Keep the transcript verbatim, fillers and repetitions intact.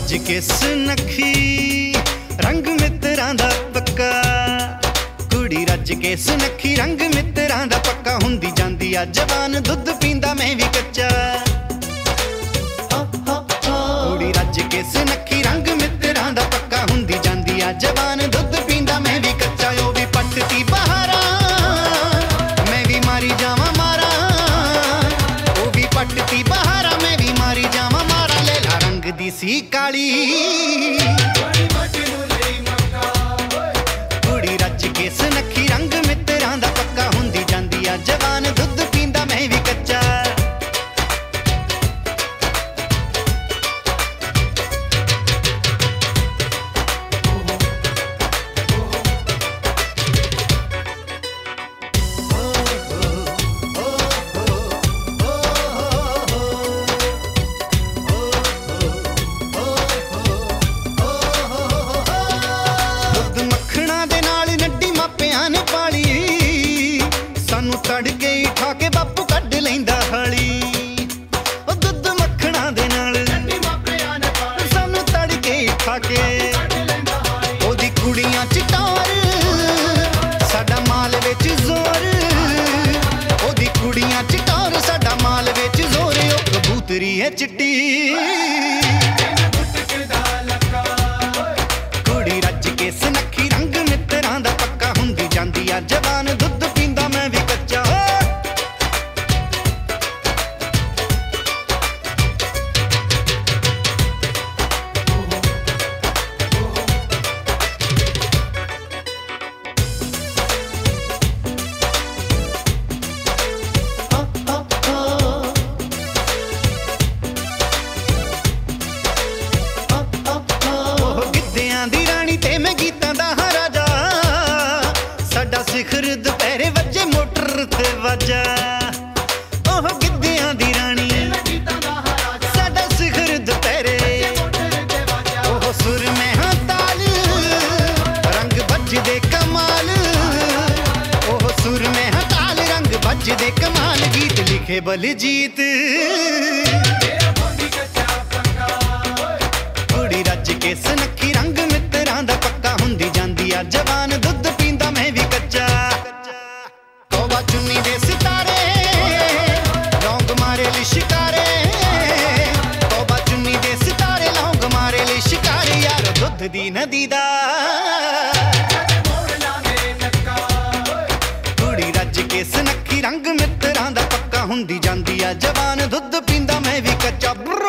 रज के सुनखी रंग मित्रां दा पक्का, कुड़ी रज के सुनखी रंग मित्रां दा पक्का, हुंदी जांदी आ जवान दुध पींदा मैं भी कच्चा। कुड़ी रज के सुनखी रंग मित्रां दा पक्का, हुंदी जांदी आ जवान दुध पींदा मैं भी कच्चा। ओ भी पटती बहारा मैं भी मारी जावां मारा, ओ भी पटती बहारा मैं भी मारी जावां मारा। लेला रंग दी सी काली कुड़ी रज के सुनखी रंग मित्रां दा पक्का, हुंदी जांदी आ जवान दुध पींदा मैं भी कच्चा। तड़के ठा के बापू कढ लैंदा हाली, ओ दुध मक्खणा दे नाल सानू तड़के ठा के, ओदी कुड़ियां चिटार साडा माल विच जोर, ओदी कुड़ियां चिटार साडा माल विच जोर। ओ कबूतरी है चिट्टी कुड़ी रज के सुनखी रंग मित्रां दा पक्का, हुंदी जांदी आ जवान दुध पींदा मैं भी कच्चा। सिखर दुपहरे वजे मोटर ते वजा, ओह गिद्धियां दी रानी साडा सिखर दुपहरे, ओह सुर में हाँ ताल रंग बजदे कमाल, ओह सुर में हाँ ताल रंग बजदे कमाल। गीत लिखे बलजीत कुड़ी रज के सुनखी रंग मित्रां दा पक्का, हुंदी जांदी आ जवान दुध पींदा मैं भी कच्चा। तौबा चुन्नी दे सितारे लौंग मारे ली शिकारे, तौबा चुन्नी दे सितारे लौंग मारे ली शिकारे। यार दुध दी नदी दा कुड़ी रज के सुनखी रंग मित्रां दा पक्का, हुंदी जांदी आ जवान दुध पींदा मैं भी कच्चा।